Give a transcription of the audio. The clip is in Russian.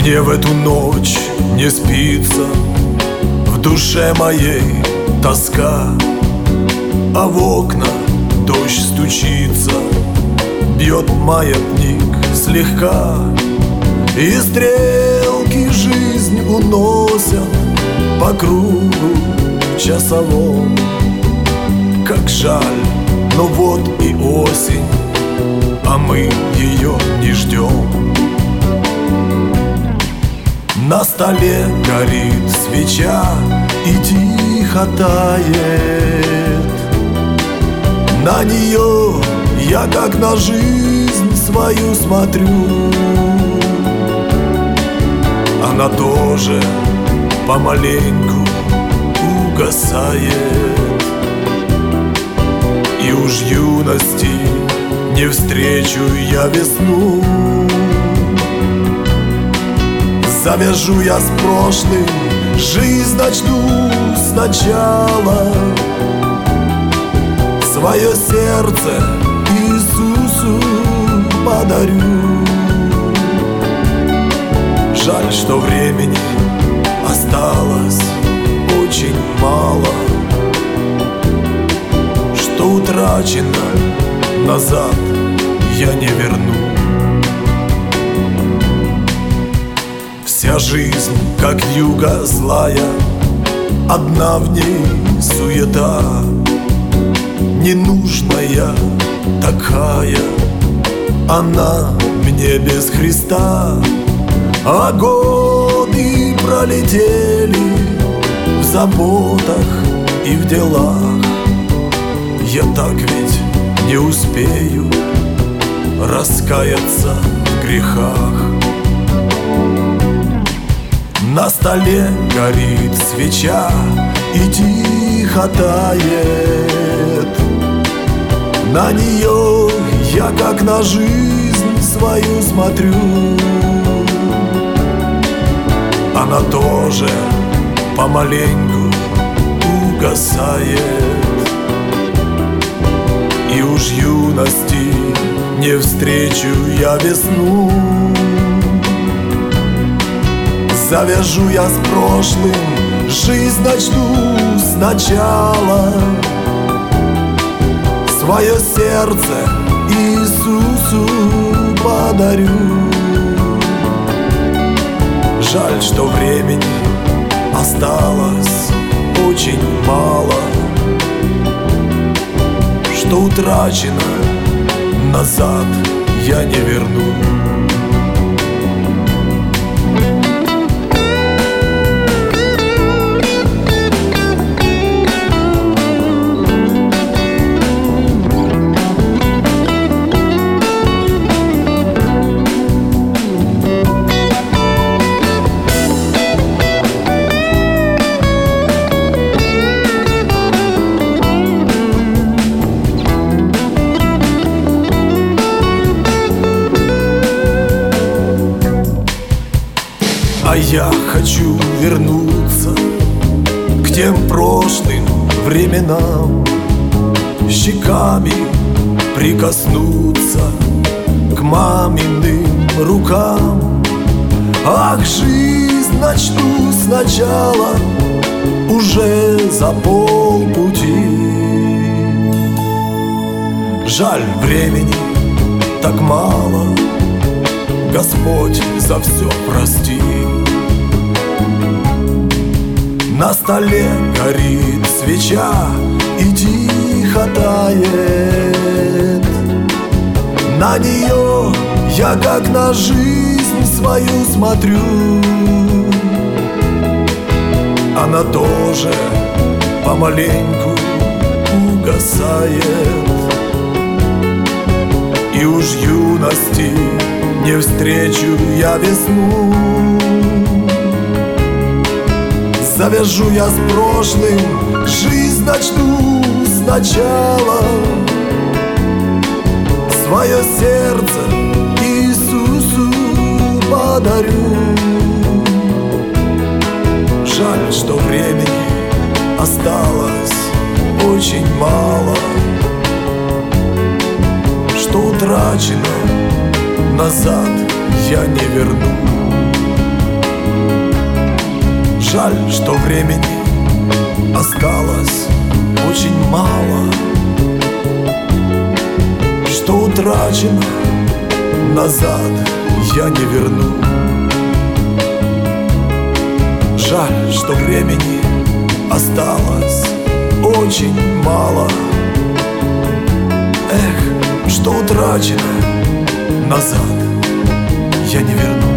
Мне в эту ночь не спится, в душе моей тоска, а в окна дождь стучится, бьет маятник слегка, и стрелки жизнь уносят по кругу часовом. Как жаль, но вот и осень, а мы ее не ждем. На столе горит свеча и тихо тает. На нее я как на жизнь свою смотрю. Она тоже помаленьку угасает. И уж юности не встречу я весну. Завяжу я с прошлым, жизнь начну сначала. Свое сердце Иисусу подарю. Жаль, что времени осталось очень мало, что утрачено назад я не верну. Вся жизнь, как вьюга злая, одна в ней суета, ненужная такая, она мне без Христа. А годы пролетели в заботах и в делах. Я так ведь не успею раскаяться в грехах. На столе горит свеча и тихо тает. На нее я как на жизнь свою смотрю. Она тоже помаленьку угасает. И уж юности не встречу я весну. Завяжу я с прошлым, жизнь начну сначала. Свое сердце Иисусу подарю. Жаль, что времени осталось очень мало, что утрачено назад я не верну. А я хочу вернуться к тем прошлым временам, щеками прикоснуться к маминым рукам. Ах, жизнь начну сначала, уже за полпути. Жаль, времени так мало, Господь, за все прости. На столе горит свеча и тихо тает. На нее я как на жизнь свою смотрю. Она тоже помаленьку угасает. И уж юности не встречу я весну. Завяжу я с прошлым, жизнь начну сначала. Свое сердце Иисусу подарю. Жаль, что времени осталось очень мало, что утрачено назад я не верну. Жаль, что времени осталось очень мало, что утрачено назад я не верну. Жаль, что времени осталось очень мало. Эх, что утрачено назад я не верну.